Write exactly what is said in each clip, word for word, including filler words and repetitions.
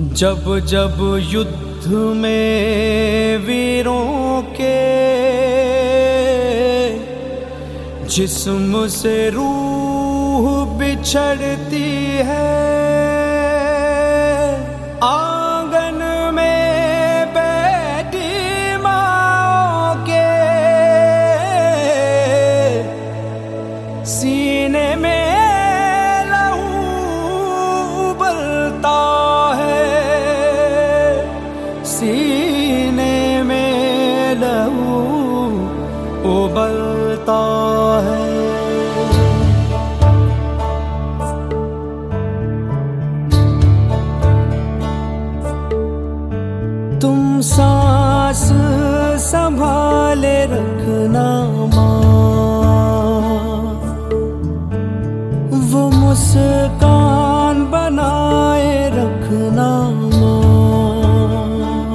जब जब युद्ध में वीरों के जिस्म से रूह बिछड़ती है, आंगन में बैठी माँ के सीने में लहू उबलता है, सीने में लहू उबलता है। तुम सांस संभाले रखना माँ, वो मुस्कान बनाए रखना माँ।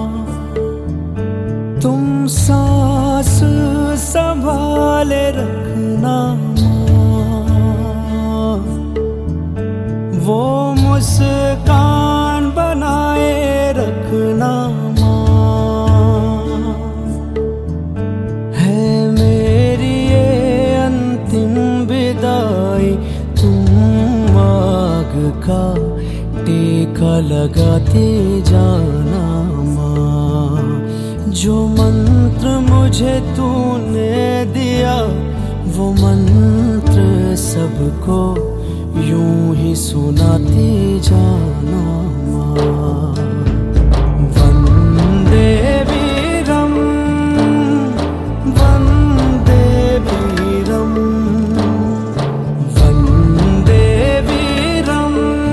तुम सांस संभाले रखना माँ, वो मुस्कान बनाए रखना माँ। है मेरी ये अंतिम विदाई, तुम आग का टीका लगाते जाना माँ। जो मंत्र मुझे तूने दिया, वो मंत्र सबको यूं ही सुनाती जाना माँ। वंदे वीरम वंदे वीरम वंदे वीरम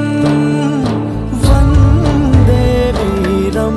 वंदे वीरम।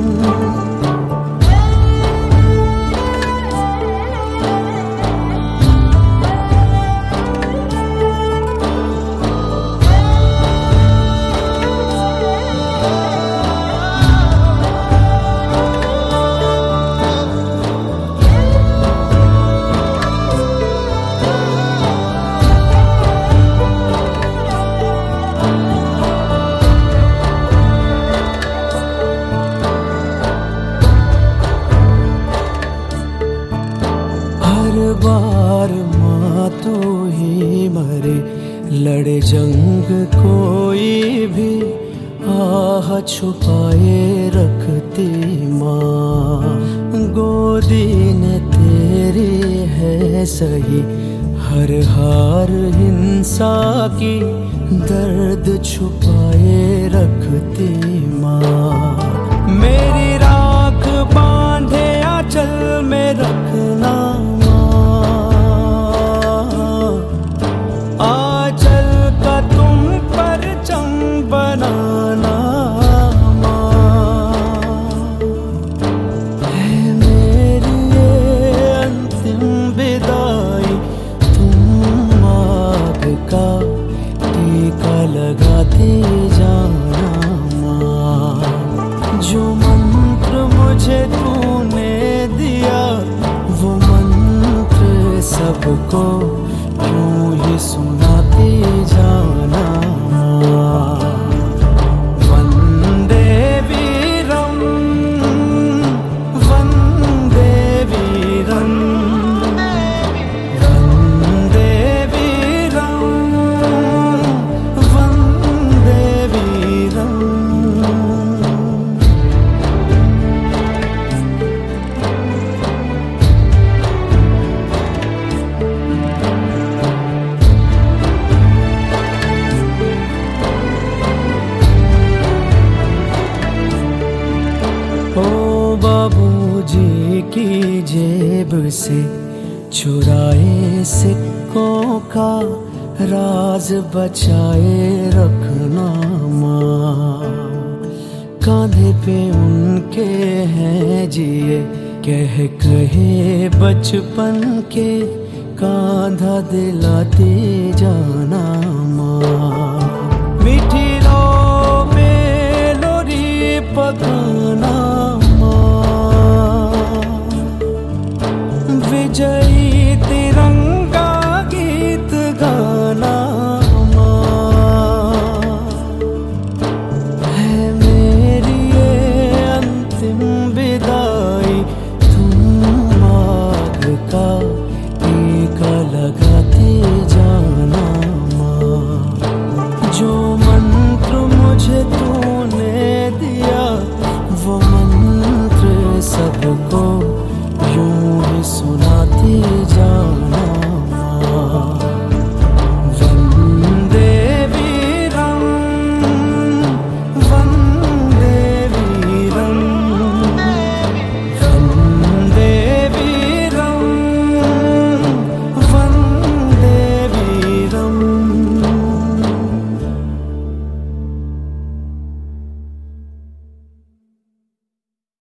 हर बार माँ तू ही मरे, लड़े जंग कोई भी, आह छुपाए रखती माँ। गोदी ने तेरी है सही, हर हार हिंसा की दर्द छुपाए रखती माँ। मेरी राख बांधे आंचल में रखना माँ, आंचल का तुम परचम बनाना माँ। है मेरी ये अंतिम विदाई, तुम आग का टीका लगाते जाना माँ। जो मंत्र मुझे तूने दिया, वो मंत्र सबको यूं ही सुनाते जाना माँ। वंदे वीरम वंदे वीरम वंदे वीरम वंदे वीरम। ओ बाबूजी की जेब से चुराए सिक्कों का राज बचाए रखना माँ। कांधे पे उनके हैं जिए कह कहे बचपन के, कांधा दिलाते जा